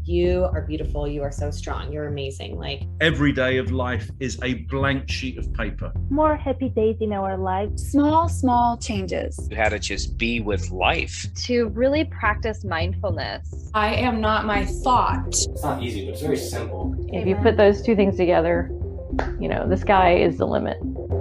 you are beautiful. You are so strong. You're amazing. Like every day of life is a blank sheet of paper. More happy days in our lives. Small changes. How to just be with life. To really practice mindfulness. I am not my thought. It's not easy, but it's very simple. If you put those two things together, you know, the sky is the limit.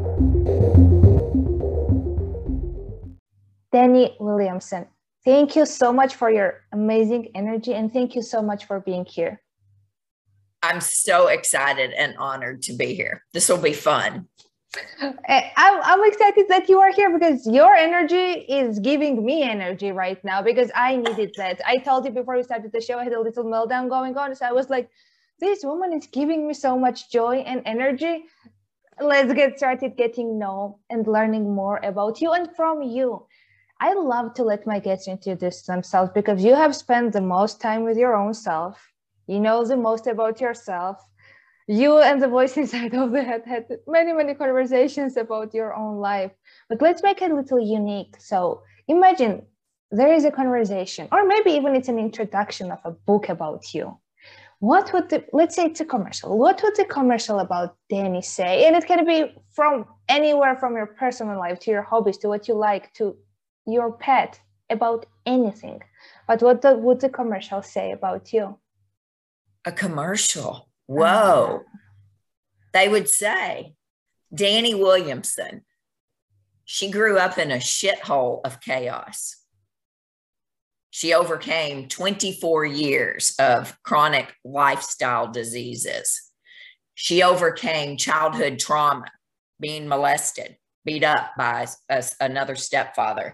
Danny Williamson, thank you so much for your amazing energy, and thank you so much for being here. I'm so excited and honored to be here. This will be fun. I'm excited that you are here because your energy is giving me energy right now because I needed that. I told you before we started the show, I had a little meltdown going on. So I was like, this woman is giving me so much joy and energy. Let's get started getting know and learning more about you and from you. I love to let my guests introduce themselves because you have spent the most time with your own self. You know the most about yourself. You and the voice inside of the head had many conversations about your own life. But let's make it a little unique. So imagine there is a conversation, or maybe even it's an introduction of a book about you. What would let's say it's a commercial. What would the commercial about Danny say? And it can be from anywhere from your personal life to your hobbies, to what you like, to your pet, about anything. But what would the commercial say about you? A commercial. Whoa. They would say, Danny Williamson, she grew up in a shithole of chaos. She overcame 24 years of chronic lifestyle diseases. She overcame childhood trauma, being molested, beat up by another stepfather,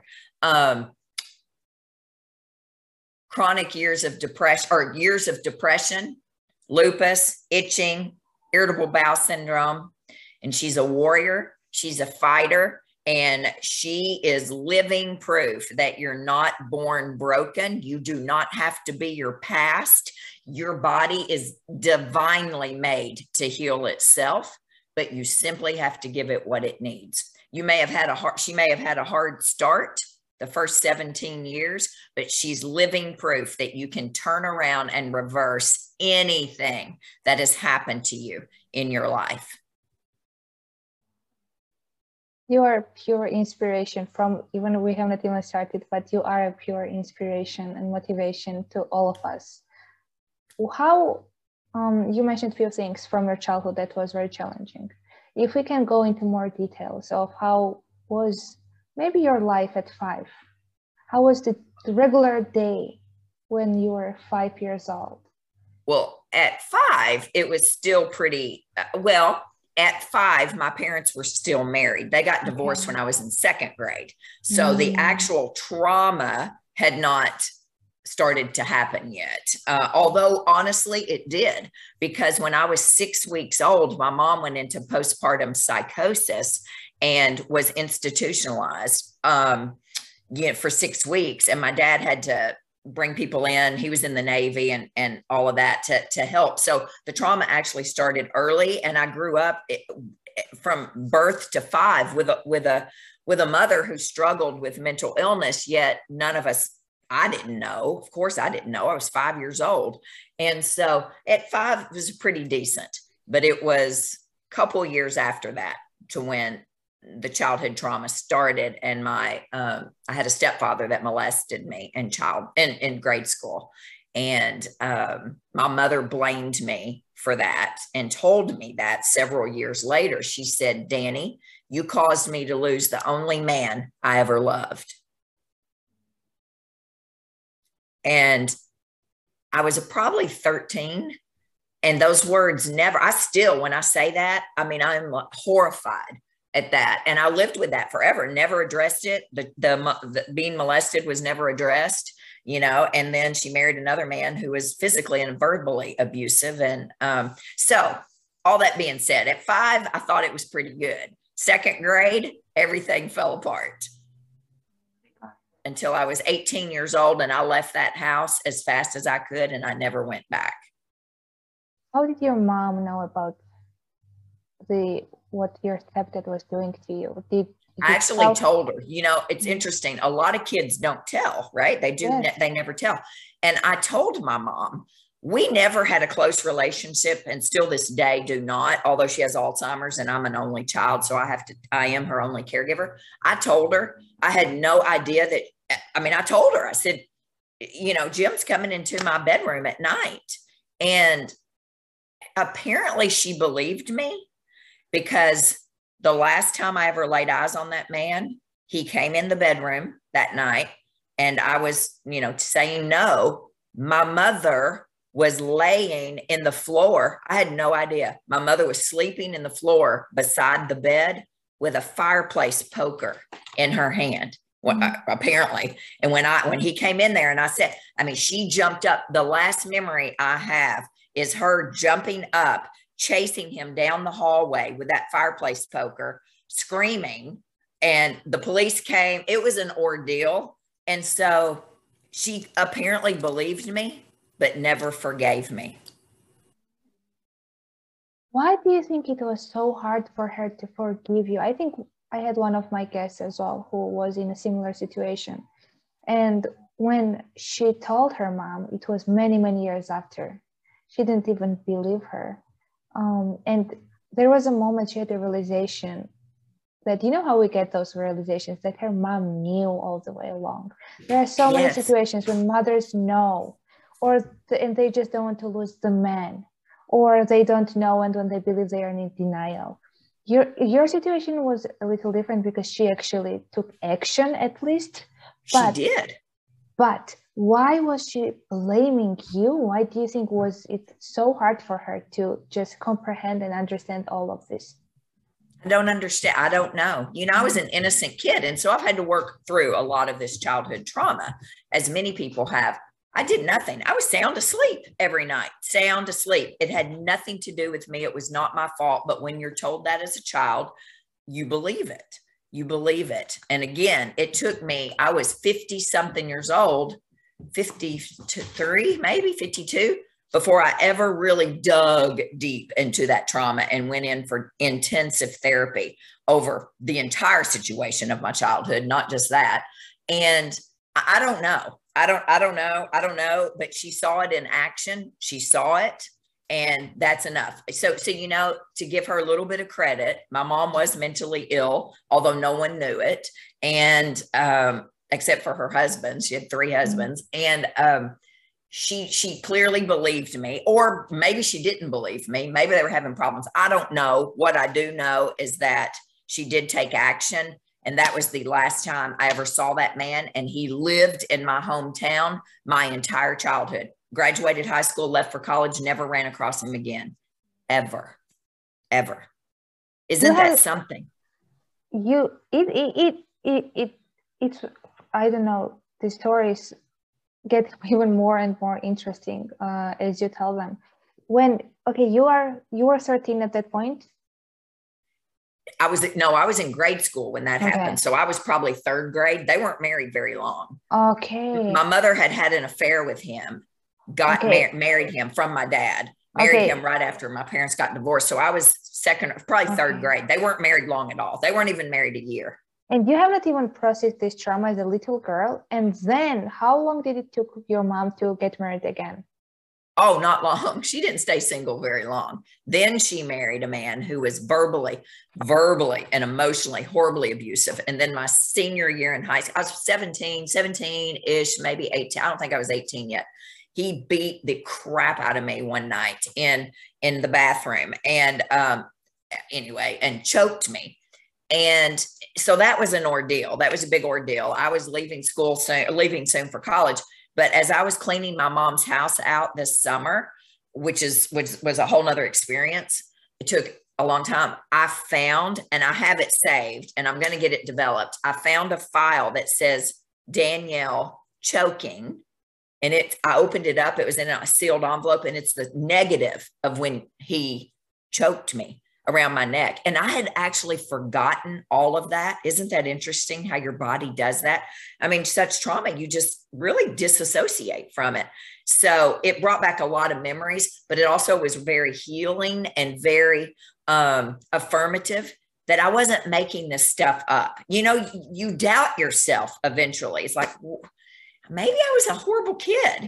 chronic years of depression, lupus, itching, irritable bowel syndrome. And she's a warrior. She's a fighter. And she is living proof that you're not born broken. You do not have to be your past. Your body is divinely made to heal itself, but you simply have to give it what it needs. She may have had a hard start the first 17 years, but she's living proof that you can turn around and reverse anything that has happened to you in your life. You are pure inspiration from, even we have not even started, but you are a pure inspiration and motivation to all of us. How, you mentioned a few things from your childhood that was very challenging. If we can go into more details of how was maybe your life at 5, how was the regular day when you were 5 years old? Well, at 5, it was still pretty, at 5, my parents were still married. They got divorced when I was in 2nd grade. So the actual trauma had not started to happen yet. Although honestly, it did, because when I was 6 weeks old, my mom went into postpartum psychosis and was institutionalized for 6 weeks. And my dad had to bring people in. He was in the Navy and all of that to help. So the trauma actually started early, and I grew up from birth to 5 with a mother who struggled with mental illness, yet none of us, I didn't know. Of course, I didn't know. I was 5 years old. And so at 5, it was pretty decent, but it was a couple years after that to when the childhood trauma started. And I had a stepfather that molested me in grade school. And my mother blamed me for that and told me that several years later. She said, Danny, you caused me to lose the only man I ever loved. And I was probably 13. And those words when I say that, I mean, I'm horrified at that. And I lived with that forever, never addressed it. The being molested was never addressed, and then she married another man who was physically and verbally abusive. And so all that being said, at 5, I thought it was pretty good. 2nd grade, everything fell apart until I was 18 years old, and I left that house as fast as I could, and I never went back. How did your mom know about what your stepdad was doing to you? I actually told her. It's interesting. A lot of kids don't tell, right? They do. Yes. They never tell. And I told my mom, we never had a close relationship, and still this day do not, although she has Alzheimer's and I'm an only child. So I am her only caregiver. I told her, I had no idea that, I told her, I said, Jim's coming into my bedroom at night. And apparently she believed me, because the last time I ever laid eyes on that man, he came in the bedroom that night, and I was, saying no. My mother was laying in the floor. I had no idea. My mother was sleeping in the floor beside the bed with a fireplace poker in her hand, apparently. And when he came in there and I said, she jumped up. The last memory I have is her jumping up, chasing him down the hallway with that fireplace poker, screaming. And the police came. It was an ordeal. And so she apparently believed me, but never forgave me. Why do you think it was so hard for her to forgive you? I think I had one of my guests as well who was in a similar situation. And when she told her mom, it was many, many years after. She didn't even believe her. And there was a moment she had a realization that, how we get those realizations, that her mom knew all the way along. There are so many situations when mothers know, and they just don't want to lose the man, or they don't know, and when they believe they are in denial. Your situation was a little different because she actually took action, at least. She did. But why was she blaming you? Why do you think was it so hard for her to just comprehend and understand all of this? I don't understand. I don't know. I was an innocent kid. And so I've had to work through a lot of this childhood trauma, as many people have. I did nothing. I was sound asleep every night, sound asleep. It had nothing to do with me. It was not my fault. But when you're told that as a child, you believe it. You believe it. And again, it took me, I was 50 something years old, 53, maybe 52, before I ever really dug deep into that trauma and went in for intensive therapy over the entire situation of my childhood, not just that. And I don't know. I don't know, but she saw it in action. She saw it, and that's enough. So, to give her a little bit of credit, my mom was mentally ill, although no one knew it. And, except for her husband, she had 3 husbands, and, she clearly believed me, or maybe she didn't believe me. Maybe they were having problems. I don't know. What I do know is that she did take action. And that was the last time I ever saw that man. And he lived in my hometown my entire childhood. Graduated high school, left for college, never ran across him again. Ever. Isn't that something? It's, I don't know, the stories get even more and more interesting as you tell them. You were 13 at that point? I was in grade school when that happened. So I was probably 3rd grade. They weren't married very long. Okay. My mother had an affair with him, married him from my dad, married him right after my parents got divorced. So I was probably 3rd grade. They weren't married long at all. They weren't even married a year. And you have not even processed this trauma as a little girl. And then how long did it took your mom to get married again? Oh, not long. She didn't stay single very long. Then she married a man who was verbally and emotionally horribly abusive. And then my senior year in high school, I was 17-ish, maybe 18. I don't think I was 18 yet. He beat the crap out of me one night in the bathroom. And anyway, and choked me. And so that was an ordeal. That was a big ordeal. I was leaving soon for college. But as I was cleaning my mom's house out this summer, which was a whole nother experience, it took a long time. I found, and I have it saved, and I'm going to get it developed. I found a file that says Danielle choking, and I opened it up. It was in a sealed envelope, and it's the negative of when he choked me around my neck. And I had actually forgotten all of that. Isn't that interesting how your body does that? I mean, such trauma, you just really disassociate from it. So it brought back a lot of memories, but it also was very healing and very affirmative that I wasn't making this stuff up. You doubt yourself eventually. It's like, maybe I was a horrible kid.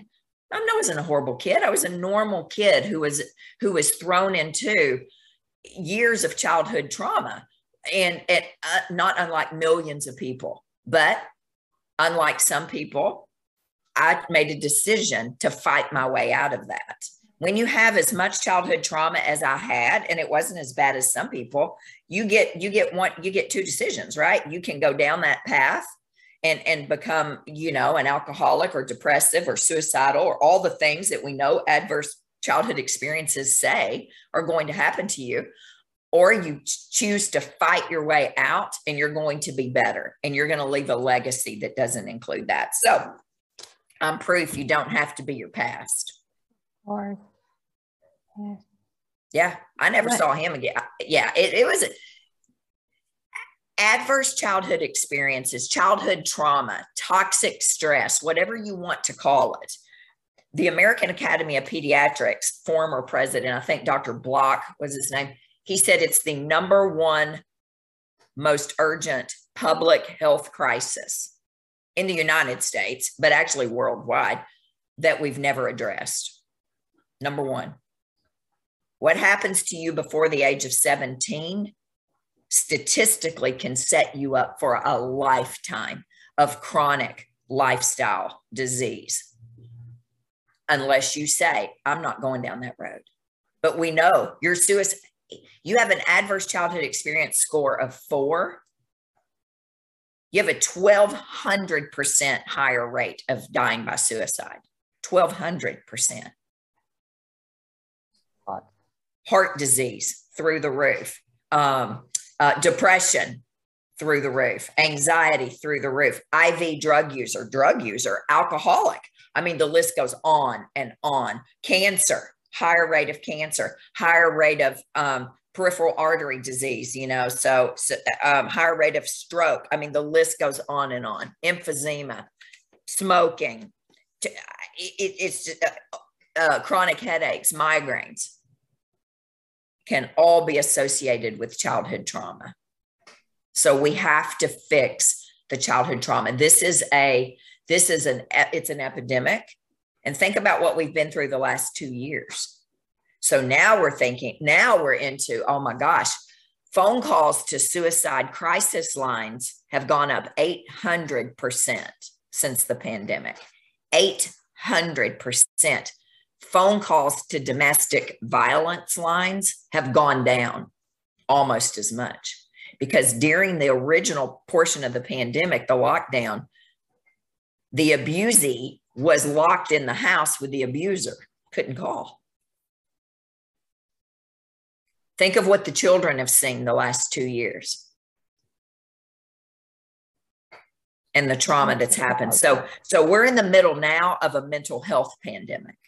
I wasn't a horrible kid. I was a normal kid who was thrown into years of childhood trauma, and not unlike millions of people. But unlike some people, I made a decision to fight my way out of that. When you have as much childhood trauma as I had, and it wasn't as bad as some people, you get two decisions, right? You can go down that path and become, an alcoholic or depressive or suicidal or all the things that we know adverse childhood experiences say are going to happen to you. Or you choose to fight your way out, and you're going to be better, and you're going to leave a legacy that doesn't include that. So I'm proof you don't have to be your past. Or, yeah, I never saw him again. Yeah, it was adverse childhood experiences, childhood trauma, toxic stress, whatever you want to call it. The American Academy of Pediatrics, former president, I think Dr. Block was his name, he said it's the number one most urgent public health crisis in the United States, but actually worldwide, that we've never addressed. Number one. What happens to you before the age of 17 statistically can set you up for a lifetime of chronic lifestyle disease, unless you say, I'm not going down that road. But we know you have an adverse childhood experience score of 4. You have a 1,200% higher rate of dying by suicide. 1,200%. Heart disease through the roof. Depression through the roof. Anxiety through the roof. IV drug user, alcoholic. I mean, the list goes on and on. Cancer. Higher rate of cancer, higher rate of peripheral artery disease, so higher rate of stroke. I mean, the list goes on and on. Emphysema, smoking, it's chronic headaches, migraines can all be associated with childhood trauma. So we have to fix the childhood trauma. It's an epidemic. And think about what we've been through the last 2 years. So now we're into, oh my gosh, phone calls to suicide crisis lines have gone up 800% since the pandemic. 800%. Phone calls to domestic violence lines have gone down almost as much, because during the original portion of the pandemic, the lockdown, the abusee was locked in the house with the abuser, couldn't call. Think of what the children have seen the last 2 years and the trauma that's happened. So we're in the middle now of a mental health pandemic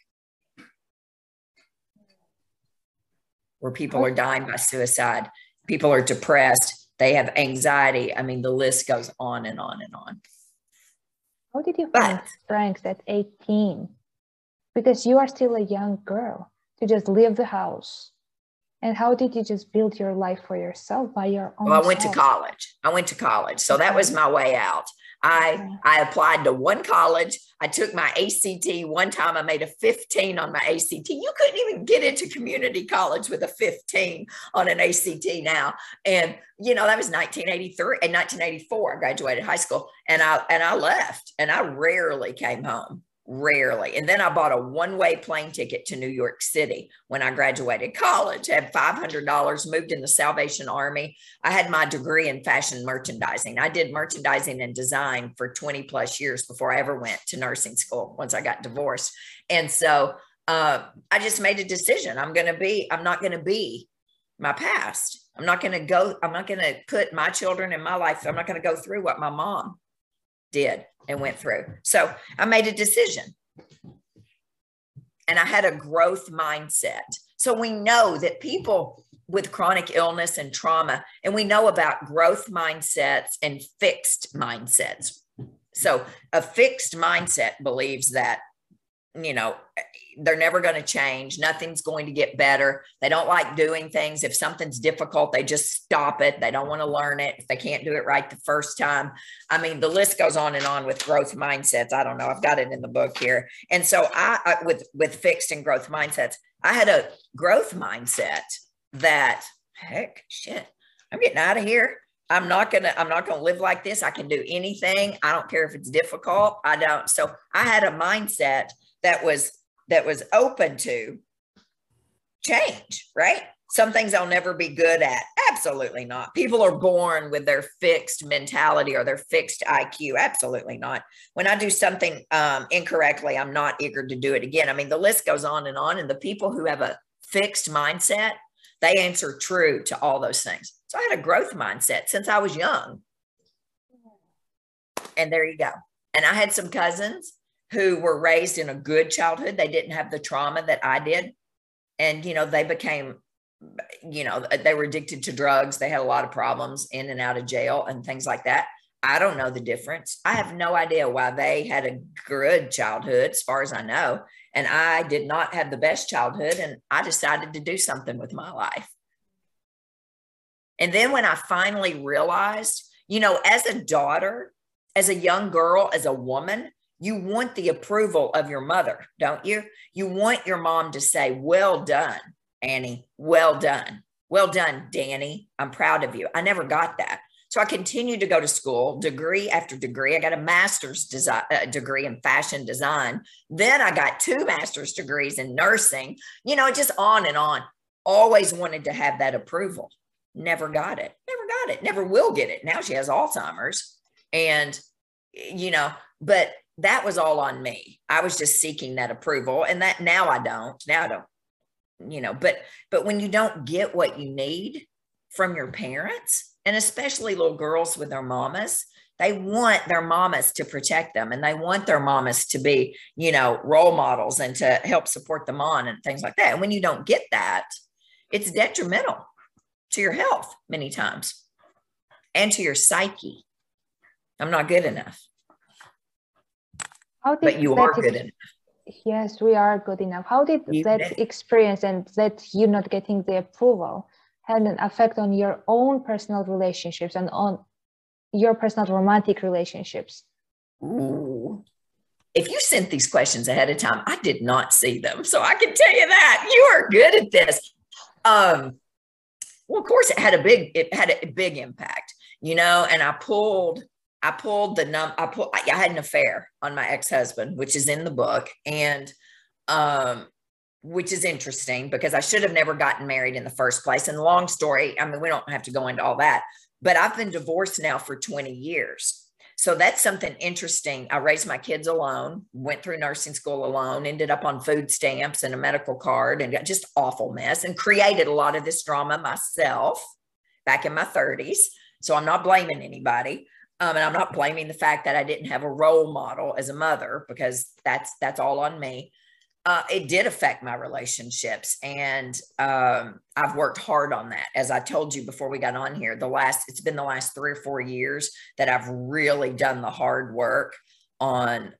where people are dying by suicide. People are depressed. They have anxiety. I mean, the list goes on and on and on. How did you find strength at 18? Because you are still a young girl to just leave the house. And how did you just build your life for yourself by your own Well, I went to college. So that was my way out. I applied to one college. I took my ACT. One time I made a 15 on my ACT. You couldn't even get into community college with a 15 on an ACT now. And, that was 1983 and 1984. I graduated high school and I left, and I rarely came home. Rarely. And then I bought a one-way plane ticket to New York City when I graduated college, had $500, moved in the Salvation Army. I had my degree in fashion merchandising. I did merchandising and design for 20 plus years before I ever went to nursing school once I got divorced. And so I just made a decision. I'm not going to be my past. I'm not going to put my children in my life. I'm not going to go through what my mom did and went through. So I made a decision, and I had a growth mindset. So we know that people with chronic illness and trauma, and we know about growth mindsets and fixed mindsets. So a fixed mindset believes that, they're never going to change. Nothing's going to get better. They don't like doing things. If something's difficult, they just stop it. They don't want to learn it if they can't do it right the first time. I mean, the list goes on and on with growth mindsets. I don't know. I've got it in the book here. And so with fixed and growth mindsets, I had a growth mindset that, heck, shit, I'm getting out of here. I'm not gonna live like this. I can do anything. I don't care if it's difficult. I don't. So I had a mindset that was open to change, right? Some things I'll never be good at. Absolutely not. People are born with their fixed mentality or their fixed IQ. Absolutely not. When I do something incorrectly, I'm not eager to do it again. I mean, the list goes on. And the people who have a fixed mindset, they answer true to all those things. So I had a growth mindset since I was young. And there you go. And I had some cousins who were raised in a good childhood. They didn't have the trauma that I did. And, they became, they were addicted to drugs. They had a lot of problems in and out of jail and things like that. I don't know the difference. I have no idea why they had a good childhood, as far as I know. And I did not have the best childhood. And I decided to do something with my life. And then when I finally realized, as a daughter, as a young girl, as a woman, you want the approval of your mother, don't you? You want your mom to say, well done, Annie. Well done. Well done, Danny. I'm proud of you. I never got that. So I continued to go to school, degree after degree. I got a master's degree in fashion design. Then I got 2 master's degrees in nursing, just on and on. Always wanted to have that approval. Never got it. Never will get it. Now she has Alzheimer's. And, but that was all on me. I was just seeking that approval. And that now I don't, but when you don't get what you need from your parents, and especially little girls with their mamas, they want their mamas to protect them, and they want their mamas to be, role models and to help support them on and things like that. And when you don't get that, it's detrimental to your health many times and to your psyche. I'm not good enough. But you are good enough. Yes, we are good enough. How did that experience and that you not getting the approval had an effect on your own personal relationships and on your personal romantic relationships? Ooh. If you sent these questions ahead of time, I did not see them. So I can tell you that you are good at this. Well, of course, it had a big impact, and I had an affair on my ex-husband, which is in the book, and which is interesting because I should have never gotten married in the first place. And long story, I mean, we don't have to go into all that, but I've been divorced now for 20 years. So that's something interesting. I raised my kids alone, went through nursing school alone, ended up on food stamps and a medical card, and got just awful mess, and created a lot of this drama myself back in my 30s. So I'm not blaming anybody. And I'm not blaming the fact that I didn't have a role model as a mother, because that's all on me. It did affect my relationships, and I've worked hard on that. As I told you before we got on here, it's been the last 3 or 4 years that I've really done the hard work on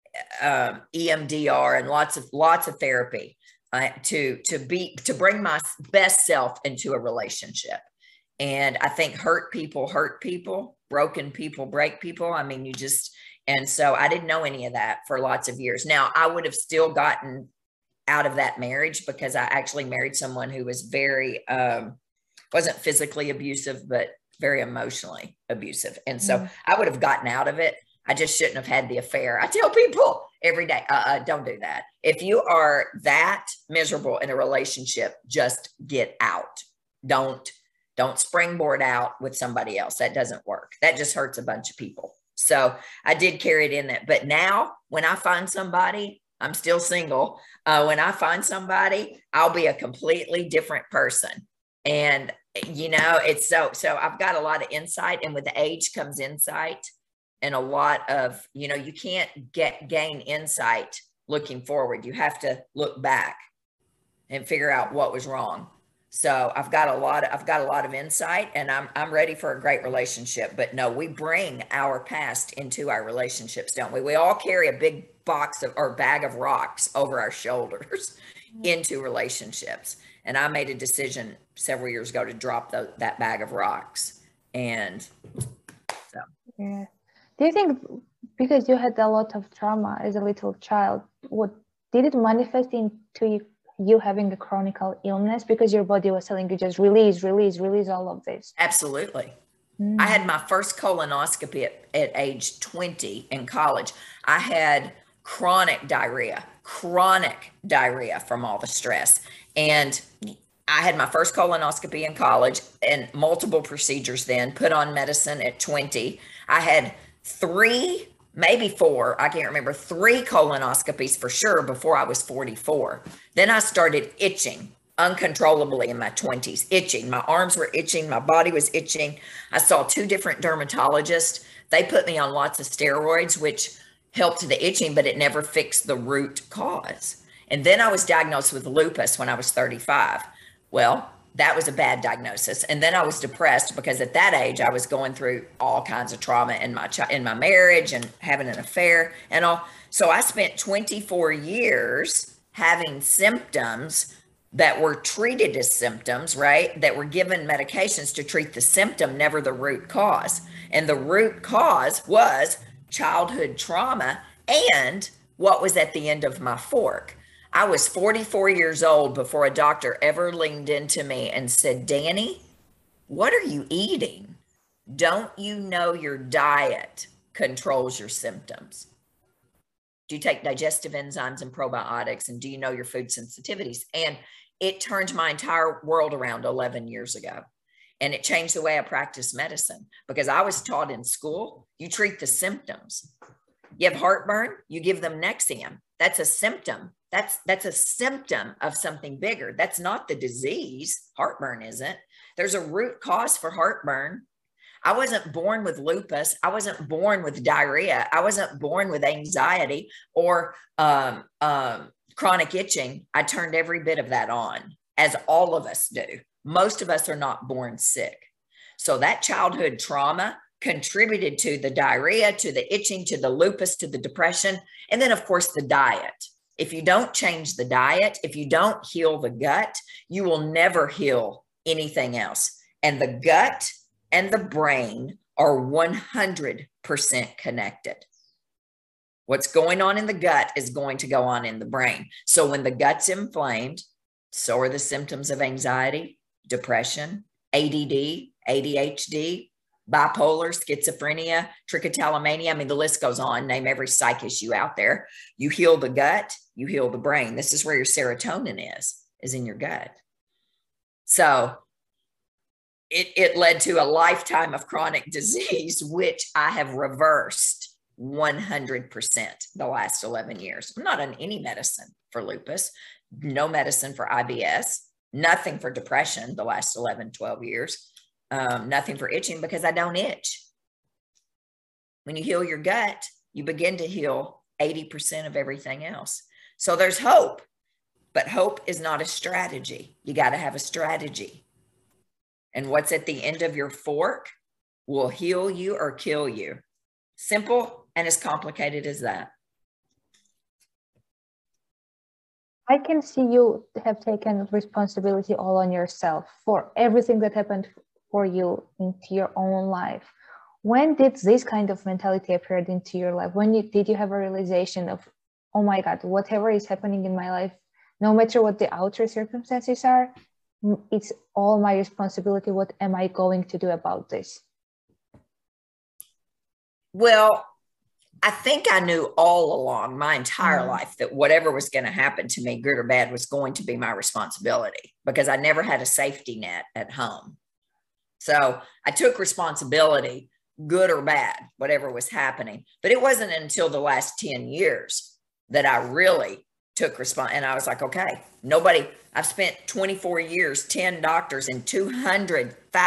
EMDR and lots of therapy to bring my best self into a relationship. And I think hurt people hurt people, broken people break people. I mean, and so I didn't know any of that for lots of years. Now, I would have still gotten out of that marriage because I actually married someone who was wasn't physically abusive, but very emotionally abusive. And so I would have gotten out of it. I just shouldn't have had the affair. I tell people every day, don't do that. If you are that miserable in a relationship, just get out. Don't springboard out with somebody else. That doesn't work. That just hurts a bunch of people. So I did carry it in that. But now when I find somebody, I'm still single. When I find somebody, I'll be a completely different person. And, it's so I've got a lot of insight, and with the age comes insight, and a lot of, you can't gain insight looking forward. You have to look back and figure out what was wrong. So I've got a lot of insight, and I'm ready for a great relationship. But no, we bring our past into our relationships, don't we? We all carry a big box of or bag of rocks over our shoulders into relationships. And I made a decision several years ago to drop that bag of rocks. And so, Yeah. Do you think because you had a lot of trauma as a little child, what did it manifest into you having a chronic illness because your body was telling you just release all of this? absolutely. I had my first colonoscopy at age 20 in college. I had chronic diarrhea from all the stress. And I had my first colonoscopy in college and multiple procedures then, put on medicine at 20. I had 3, maybe 4, I can't remember, 3 colonoscopies for sure before I was 44. Then I started itching uncontrollably in my 20s, itching. My arms were itching. My body was itching. I saw 2 different dermatologists. They put me on lots of steroids, which helped the itching, but it never fixed the root cause. And then I was diagnosed with lupus when I was 35. Well, that was a bad diagnosis. And then I was depressed because at that age, I was going through all kinds of trauma in my marriage and having an affair and all. So I spent 24 years having symptoms that were treated as symptoms, right? That were given medications to treat the symptom, never the root cause. And the root cause was childhood trauma and what was at the end of my fork. I was 44 years old before a doctor ever leaned into me and said, Danny, what are you eating? Don't you know your diet controls your symptoms? Do you take digestive enzymes and probiotics? And do you know your food sensitivities? And it turned my entire world around 11 years ago. And it changed the way I practice medicine because I was taught in school, you treat the symptoms. You have heartburn, you give them Nexium. That's a symptom. That's a symptom of something bigger. That's not the disease. Heartburn isn't. There's a root cause for heartburn. I wasn't born with lupus. I wasn't born with diarrhea. I wasn't born with anxiety or chronic itching. I turned every bit of that on, as all of us do. Most of us are not born sick. So that childhood trauma contributed to the diarrhea, to the itching, to the lupus, to the depression, and then, of course, the diet. If you don't change the diet, if you don't heal the gut, you will never heal anything else. And the gut and the brain are 100% connected. What's going on in the gut is going to go on in the brain. So when the gut's inflamed, so are the symptoms of anxiety, depression, ADD, ADHD, bipolar, schizophrenia, trichotillomania. I mean, the list goes on. Name every psych issue out there. You heal the gut, you heal the brain. This is where your serotonin is in your gut. So it led to a lifetime of chronic disease, which I have reversed 100% the last 11 years. I'm not on any medicine for lupus, no medicine for IBS, nothing for depression the last 11, 12 years. Nothing for itching because I don't itch. When you heal your gut, you begin to heal 80% of everything else. So there's hope, but hope is not a strategy. You got to have a strategy. And what's at the end of your fork will heal you or kill you. Simple and as complicated as that. I can see you have taken responsibility all on yourself for everything that happened for you into your own life. When did this kind of mentality appear into your life? Did you have a realization of, oh my God, whatever is happening in my life, no matter what the outer circumstances are, it's all my responsibility. What am I going to do about this? Well, I think I knew all along my entire life that whatever was going to happen to me, good or bad, was going to be my responsibility because I never had a safety net at home. So I took responsibility, good or bad, whatever was happening. But it wasn't until the last 10 years that I really took and I was like, okay, I've spent 24 years, 10 doctors, and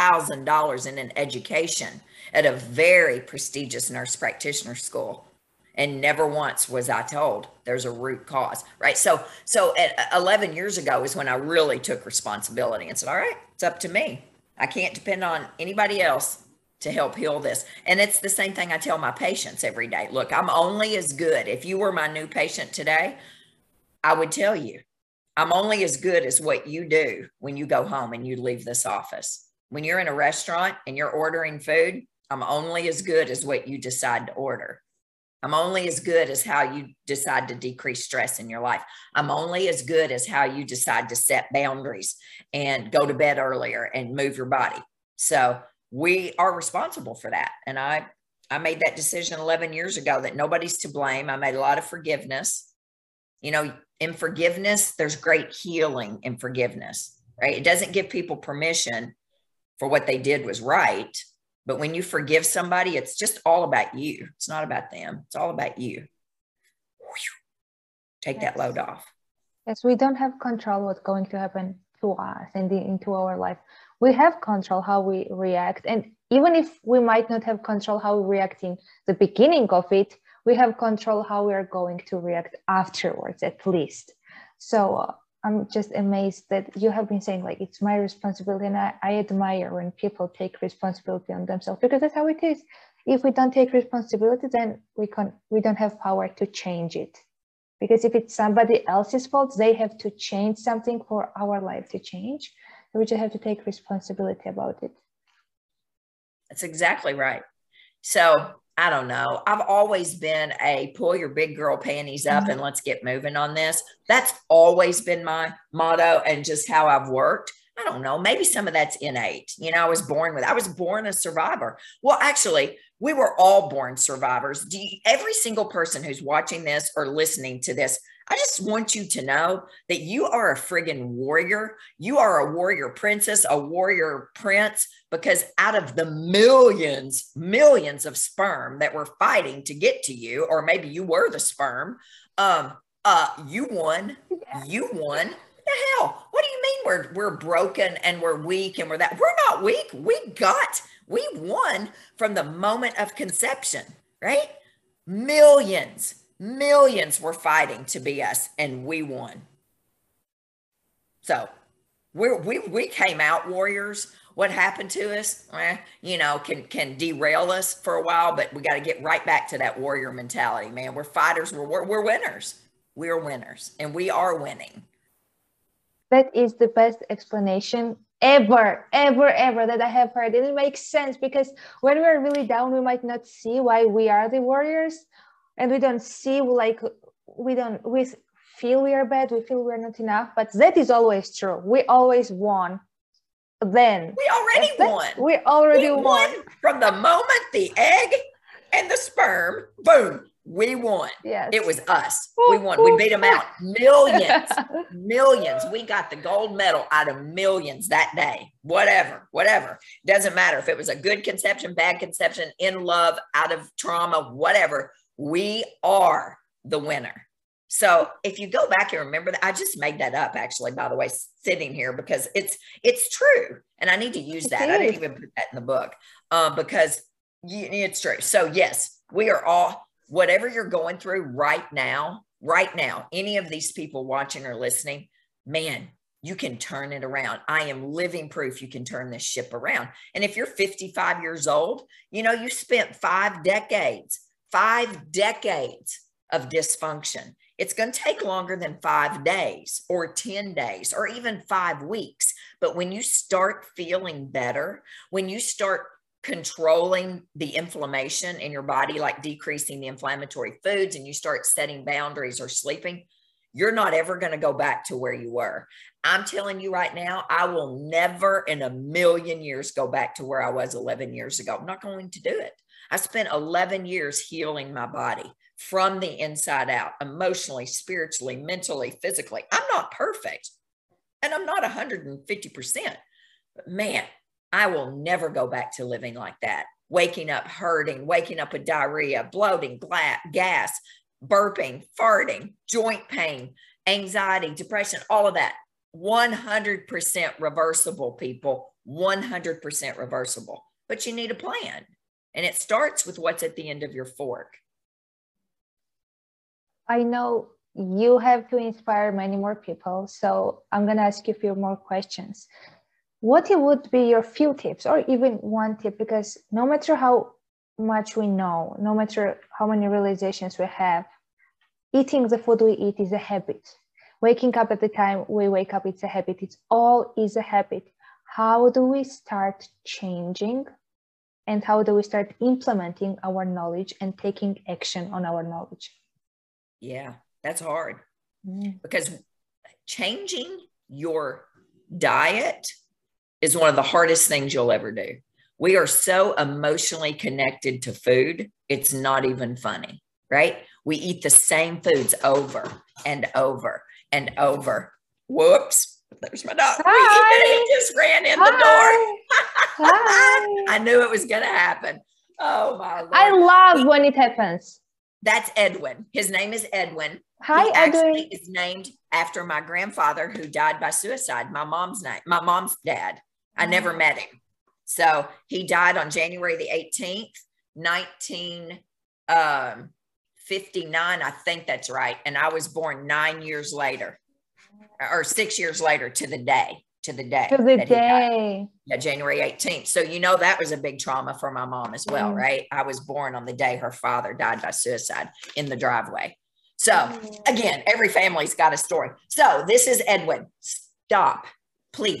$200,000 in an education at a very prestigious nurse practitioner school. And never once was I told there's a root cause, right? So at 11 years ago is when I really took responsibility and said, all right, it's up to me. I can't depend on anybody else to help heal this. And it's the same thing I tell my patients every day. Look, I'm only as good. If you were my new patient today, I would tell you, I'm only as good as what you do when you go home and you leave this office. When you're in a restaurant and you're ordering food, I'm only as good as what you decide to order. I'm only as good as how you decide to decrease stress in your life. I'm only as good as how you decide to set boundaries and go to bed earlier and move your body. So we are responsible for that. And I made that decision 11 years ago that nobody's to blame. I made a lot of forgiveness. You know, in forgiveness, there's great healing in forgiveness, right? It doesn't give people permission for what they did was right. But when you forgive somebody, it's just all about you. It's not about them. It's all about you. Take that load off. Yes, we don't have control what's going to happen to us and into our life. We have control how we react. And even if we might not have control how we react in the beginning of it, we have control how we are going to react afterwards, at least. So I'm just amazed that you have been saying, like, it's my responsibility. And I admire when people take responsibility on themselves, because that's how it is. If we don't take responsibility, then we don't have power to change it. Because if it's somebody else's fault, they have to change something for our life to change. So we just have to take responsibility about it. That's exactly right. So I don't know. I've always been a pull your big girl panties up and let's get moving on this. That's always been my motto and just how I've worked. I don't know. Maybe some of that's innate. You know, I was born a survivor. Well, actually, we were all born survivors. Every single person who's watching this or listening to this, I just want you to know that you are a friggin' warrior. You are a warrior princess, a warrior prince, because out of the millions of sperm that were fighting to get to you, or maybe you were the sperm, you won. You won. What the hell? What do you mean we're broken and we're weak and we're that? We're not weak. We won from the moment of conception, right? Millions were fighting to be us, and we won. So we came out warriors. What happened to us, you know, can derail us for a while, but we got to get right back to that warrior mentality, man. We're fighters. We're winners. We're winners, and we are winning. That is the best explanation ever that I have heard. And it makes sense, because when we're really down, we might not see why we are the warriors. And we don't see, like, we feel we are bad, we feel we're not enough, but that is always true. We always won. Then we already won. We already won. From the moment the egg and the sperm, boom, we won. Yes. It was us. We won. We beat them out. Millions. We got the gold medal out of millions that day. Whatever. Doesn't matter if it was a good conception, bad conception, in love, out of trauma, whatever. We are the winner. So if you go back and remember that, I just made that up, actually, by the way, sitting here, because it's true. And I need to use that. I didn't even put that in the book because it's true. So yes, we are all, whatever you're going through right now, any of these people watching or listening, man, you can turn it around. I am living proof you can turn this ship around. And if you're 55 years old, you know, you spent 5 decades of dysfunction. It's going to take longer than 5 days or 10 days or even 5 weeks. But when you start feeling better, when you start controlling the inflammation in your body, like decreasing the inflammatory foods, and you start setting boundaries or sleeping, you're not ever going to go back to where you were. I'm telling you right now, I will never in a million years go back to where I was 11 years ago. I'm not going to do it. I spent 11 years healing my body from the inside out, emotionally, spiritually, mentally, physically. I'm not perfect, and I'm not 150%, but man, I will never go back to living like that. Waking up hurting, waking up with diarrhea, bloating, gas, burping, farting, joint pain, anxiety, depression, all of that. 100% reversible, people. 100% reversible. But you need a plan. And it starts with what's at the end of your fork. I know you have to inspire many more people. So I'm going to ask you a few more questions. What would be your few tips, or even one tip? Because no matter how much we know, no matter how many realizations we have, eating the food we eat is a habit. Waking up at the time we wake up, it's a habit. It's all is a habit. How do we start changing, and how do we start implementing our knowledge and taking action on our knowledge? Yeah, that's hard because changing your diet is one of the hardest things you'll ever do. We are so emotionally connected to food. It's not even funny, right? We eat the same foods over and over and over. Whoops. There's my dog. He just ran in the door. I knew it was going to happen. Oh, my Lord. I love when it happens. That's Edwin. His name is Edwin. Hi, he Edwin. Actually is named after my grandfather who died by suicide. My mom's dad. I never met him. So he died on January the 18th, 1959. I think that's right. And I was born 9 years later, or 6 years later to the day. Yeah, January 18th. So, you know, that was a big trauma for my mom as well, right? I was born on the day her father died by suicide in the driveway. So again, every family's got a story. So this is Edwin. Stop, please.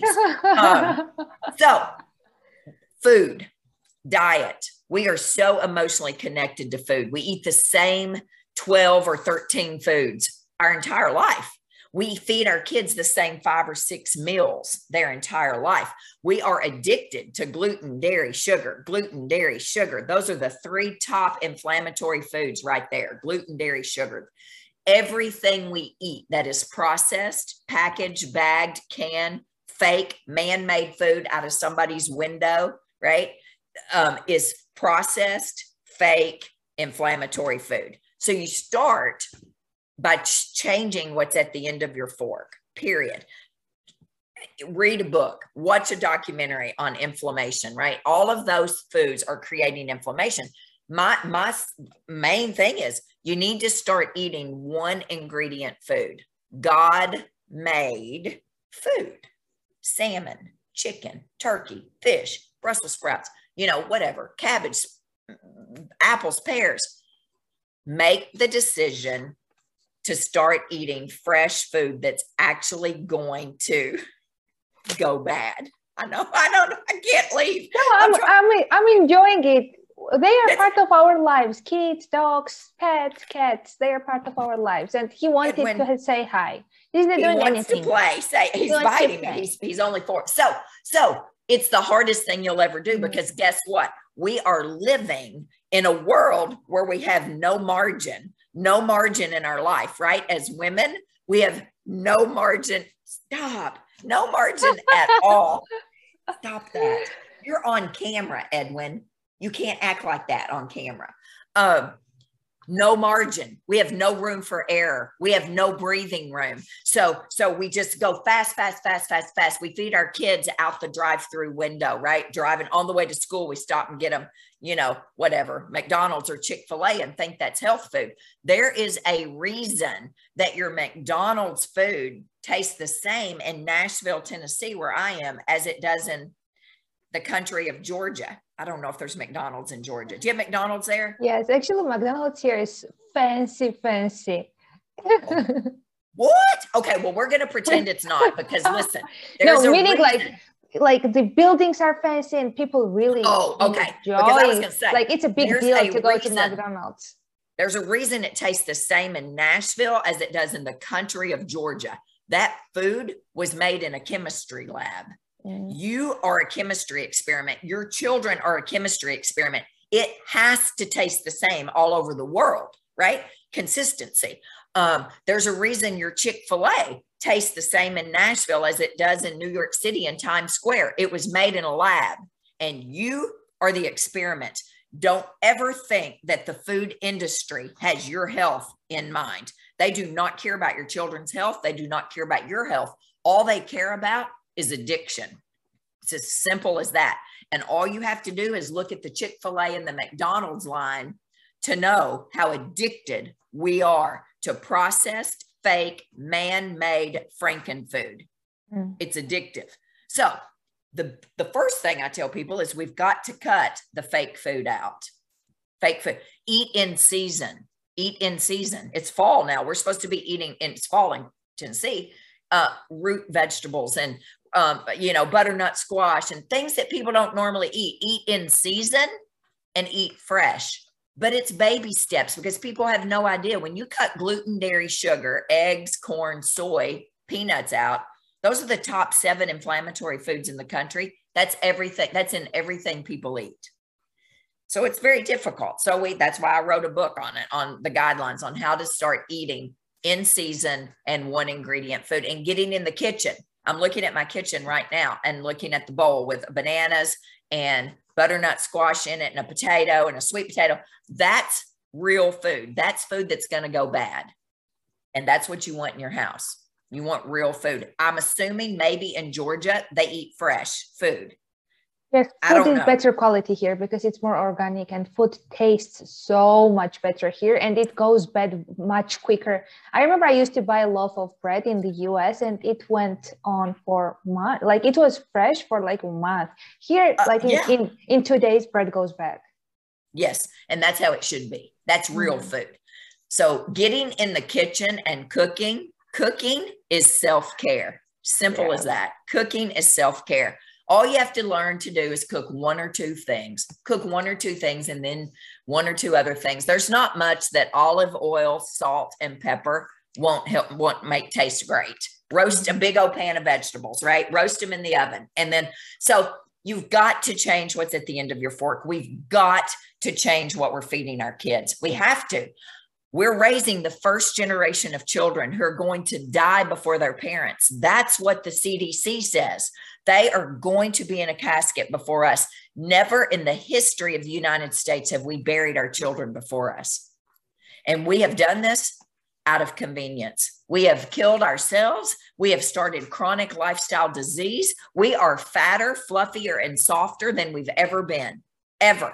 So food, diet. We are so emotionally connected to food. We eat the same 12 or 13 foods our entire life. We feed our kids the same 5 or 6 meals their entire life. We are addicted to gluten, dairy, sugar, gluten, dairy, sugar. Those are the 3 top inflammatory foods right there. Gluten, dairy, sugar. Everything we eat that is processed, packaged, bagged, canned, fake, man-made food out of somebody's window, right, is processed, fake, inflammatory food. So you start by changing what's at the end of your fork, period. Read a book, watch a documentary on inflammation, right? All of those foods are creating inflammation. My main thing is you need to start eating one ingredient food. God made food, salmon, chicken, turkey, fish, Brussels sprouts, you know, whatever, cabbage, apples, pears. Make the decision to start eating fresh food that's actually going to go bad. I know, I can't leave. No, I'm enjoying it. They are part of our lives. Kids, dogs, pets, cats, they are part of our lives. And he wanted to say hi. He's not doing anything. He wants to play. He's biting me. He's only 4. So it's the hardest thing you'll ever do because guess what? We are living in a world where we have no margin in our life, right? As women, we have no margin. Stop. No margin at all. Stop that. You're on camera, Edwin. You can't act like that on camera. No margin. We have no room for error. We have no breathing room. So we just go fast. We feed our kids out the drive-through window, right? Driving on the way to school, we stop and get them, you know, whatever, McDonald's or Chick-fil-A and think that's health food. There is a reason that your McDonald's food tastes the same in Nashville, Tennessee, where I am, as it does in the country of Georgia. I don't know if there's McDonald's in Georgia. Do you have McDonald's there? Yes, actually McDonald's here is fancy. What? Okay, well, we're going to pretend it's not because listen, there's meaning like the buildings are fancy and people really okay. enjoy. Because I was going to say, like it's a big deal to go to McDonald's. There's a reason it tastes the same in Nashville as it does in the country of Georgia. That food was made in a chemistry lab. You are a chemistry experiment. Your children are a chemistry experiment. It has to taste the same all over the world, right? Consistency. There's a reason your Chick-fil-A tastes the same in Nashville as it does in New York City and Times Square. It was made in a lab and you are the experiment. Don't ever think that the food industry has your health in mind. They do not care about your children's health. They do not care about your health. All they care about is addiction. It's as simple as that. And all you have to do is look at the Chick-fil-A and the McDonald's line to know how addicted we are to processed, fake, man-made Frankenfood. It's addictive. So the first thing I tell people is we've got to cut the fake food out. Fake food. Eat in season. Eat in season. It's fall now. We're supposed to be eating, and it's fall in Tennessee, root vegetables and, butternut squash and things that people don't normally eat. Eat in season and eat fresh. But it's baby steps because people have no idea. When you cut gluten, dairy, sugar, eggs, corn, soy, peanuts out, those are the top 7 inflammatory foods in the country. That's everything. That's in everything people eat. So it's very difficult. So that's why I wrote a book on it, on the guidelines on how to start eating in season and 1 ingredient food and getting in the kitchen. I'm looking at my kitchen right now and looking at the bowl with bananas and butternut squash in it and a potato and a sweet potato. That's real food. That's food that's going to go bad. And that's what you want in your house. You want real food. I'm assuming maybe in Georgia, they eat fresh food. Yes, food is better quality here because it's more organic and food tastes so much better here and it goes bad much quicker. I remember I used to buy a loaf of bread in the US and it went on for months. Like it was fresh for like a month. Here, in 2 days, bread goes bad. Yes, and that's how it should be. That's real food. So getting in the kitchen and cooking is self-care. Simple as that. Cooking is self-care. All you have to learn to do is cook 1 or 2 things. Cook 1 or 2 things and then 1 or 2 other things. There's not much that olive oil, salt, and pepper won't make taste great. Roast a big old pan of vegetables, right? Roast them in the oven. And then, so you've got to change what's at the end of your fork. We've got to change what we're feeding our kids. We have to. We're raising the first generation of children who are going to die before their parents. That's what the CDC says. They are going to be in a casket before us. Never in the history of the United States have we buried our children before us. And we have done this out of convenience. We have killed ourselves. We have started chronic lifestyle disease. We are fatter, fluffier, and softer than we've ever been. Ever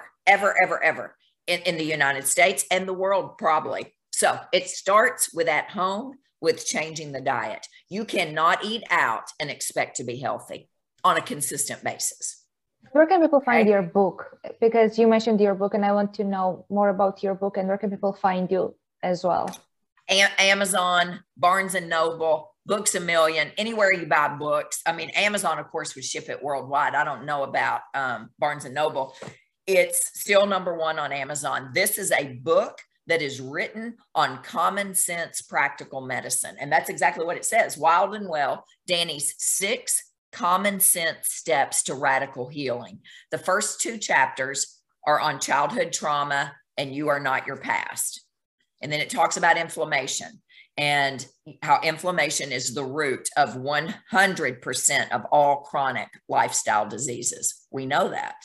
in the United States and the world probably. So it starts with at home with changing the diet. You cannot eat out and expect to be healthy on a consistent basis. Where can people find your book? Because you mentioned your book and I want to know more about your book and where can people find you as well? Amazon, Barnes & Noble, Books A Million, anywhere you buy books. I mean, Amazon, of course, would ship it worldwide. I don't know about Barnes & Noble. It's still #1 on Amazon. This is a book that is written on common sense, practical medicine. And that's exactly what it says. Wild and Well, Danny's 6 common sense steps to radical healing. The first 2 chapters are on childhood trauma and you are not your past. And then it talks about inflammation and how inflammation is the root of 100% of all chronic lifestyle diseases. We know that.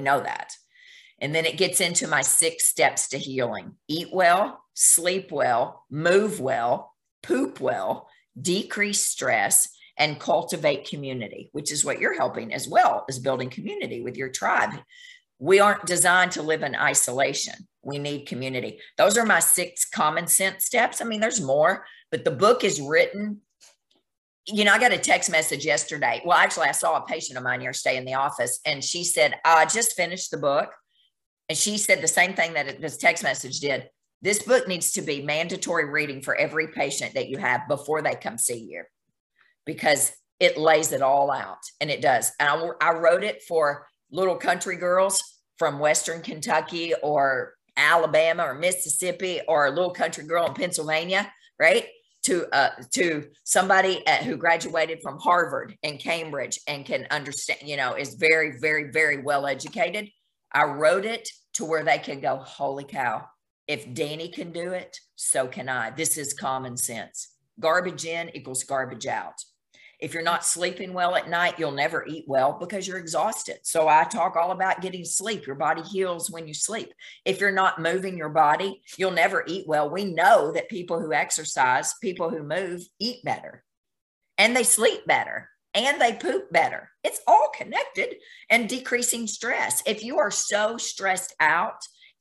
And then it gets into my 6 steps to healing. Eat well, sleep well, move well, poop well, decrease stress, and cultivate community, which is what you're helping as well as building community with your tribe. We aren't designed to live in isolation. We need community. Those are my 6 common sense steps. I mean, there's more, but the book is written. You know, I got a text message yesterday. Well, actually, I saw a patient of mine yesterday in the office, and she said, I just finished the book. And she said the same thing that this text message did. This book needs to be mandatory reading for every patient that you have before they come see you, because it lays it all out, and it does. And I wrote it for little country girls from Western Kentucky or Alabama or Mississippi, or a little country girl in Pennsylvania, right? To somebody who graduated from Harvard and Cambridge and can understand, you know, is very, very, very well educated. I wrote it to where they can go, holy cow, if Danny can do it, so can I. This is common sense. Garbage in equals garbage out. If you're not sleeping well at night, you'll never eat well because you're exhausted. So I talk all about getting sleep. Your body heals when you sleep. If you're not moving your body, you'll never eat well. We know that people who exercise, people who move, eat better, and they sleep better, and they poop better. It's all connected. And decreasing stress. If you are so stressed out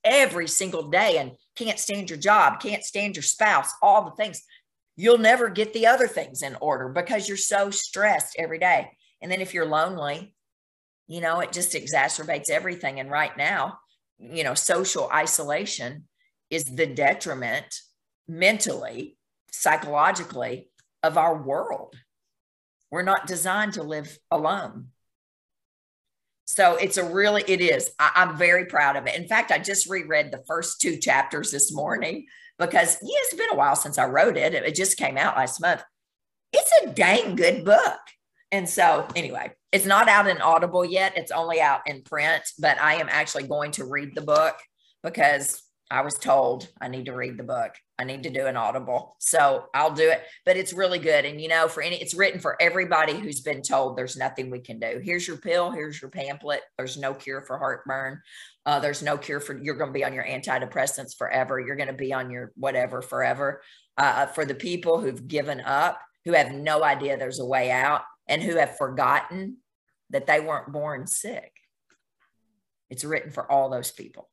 every single day and can't stand your job, can't stand your spouse, all the things, you'll never get the other things in order because you're so stressed every day. And then if you're lonely, you know, it just exacerbates everything. And right now, you know, social isolation is the detriment mentally, psychologically of our world. We're not designed to live alone. So it is. I'm very proud of it. In fact, I just reread the first 2 chapters this morning because it's been a while since I wrote it. It just came out last month. It's a dang good book. And so anyway, it's not out in Audible yet. It's only out in print, but I am actually going to read the book because I was told I need to read the book. I need to do an Audible. So I'll do it, but it's really good. And, you know, it's written for everybody who's been told there's nothing we can do. Here's your pill. Here's your pamphlet. There's no cure for heartburn. There's no cure you're going to be on your antidepressants forever. You're going to be on your whatever forever. For the people who've given up, who have no idea there's a way out, and who have forgotten that they weren't born sick. It's written for all those people.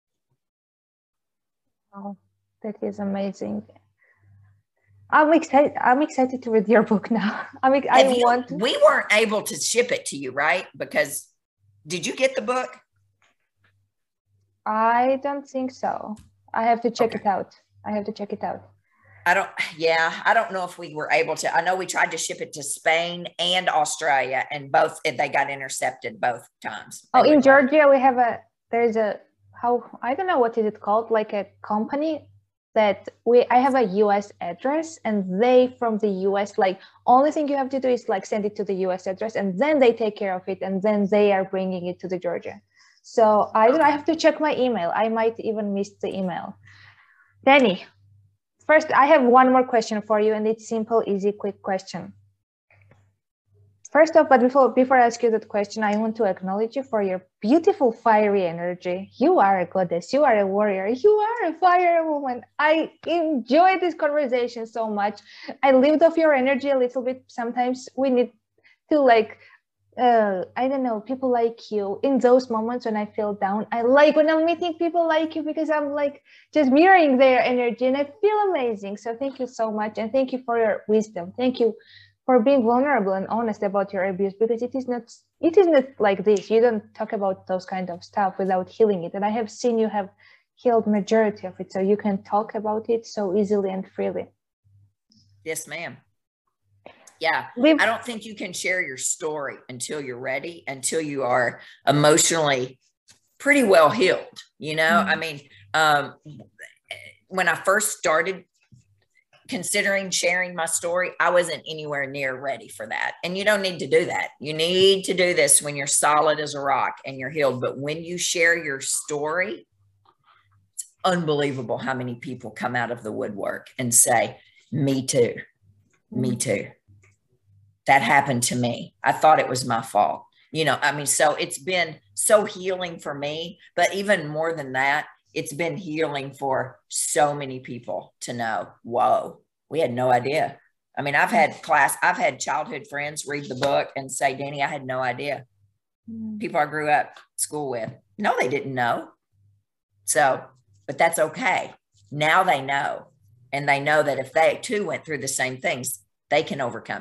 Oh, that is amazing. I'm excited to read your book now. We weren't able to ship it to you, right? Because did you get the book? I don't think so. I have to check it out. I don't know if we were able to. I know we tried to ship it to Spain and Australia, and they got intercepted both times. Oh, in Georgia, I don't know what is it called, like a company that I have a US address, and they from the US, like only thing you have to do is like send it to the US address, and then they take care of it, and then they are bringing it to the Georgia. So I have to check my email. I might even miss the email. Danny, first I have one more question for you, and it's simple, easy, quick question. First off, but before I ask you that question, I want to acknowledge you for your beautiful fiery energy. You are a goddess. You are a warrior. You are a fire woman. I enjoy this conversation so much. I lived off your energy a little bit. Sometimes we need to I don't know, people like you in those moments when I feel down. I like when I'm meeting people like you because I'm like just mirroring their energy and I feel amazing. So thank you so much. And thank you for your wisdom. Thank you for being vulnerable and honest about your abuse, because it is not like this. You don't talk about those kind of stuff without healing it. And I have seen you have healed majority of it. So you can talk about it so easily and freely. Yes, ma'am. Yeah. I don't think you can share your story until you're ready, until you are emotionally pretty well healed. You know, I mean, when I first started considering sharing my story, I wasn't anywhere near ready for that. And you don't need to do that. You need to do this when you're solid as a rock and you're healed. But when you share your story, it's unbelievable how many people come out of the woodwork and say, me too, me too. That happened to me. I thought it was my fault. You know, I mean, so it's been so healing for me, but even more than that, it's been healing for so many people to know, whoa, we had no idea. I mean, I've had childhood friends read the book and say, Danny, I had no idea. People I grew up school with. No, they didn't know. So, but that's okay. Now they know. And they know that if they too went through the same things, they can overcome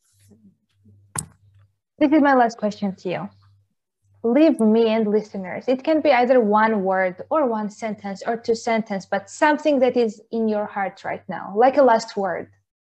it. This is my last question to you. Leave me and listeners. It can be either one word or one sentence or two sentences, but something that is in your heart right now, like a last word.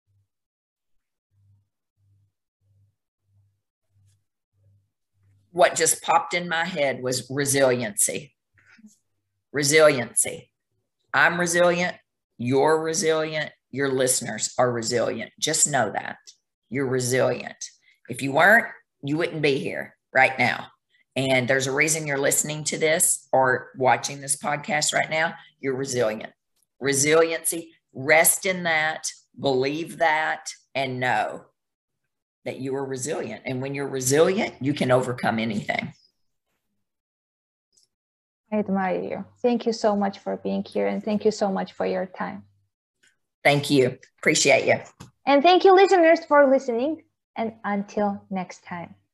What just popped in my head was resiliency. Resiliency. I'm resilient. You're resilient. Your listeners are resilient. Just know that. You're resilient. If you weren't, you wouldn't be here right now. And there's a reason you're listening to this or watching this podcast right now. You're resilient. Resiliency, rest in that, believe that, and know that you are resilient. And when you're resilient, you can overcome anything. I admire you. Thank you so much for being here. And thank you so much for your time. Thank you. Appreciate you. And thank you, listeners, for listening. And until next time.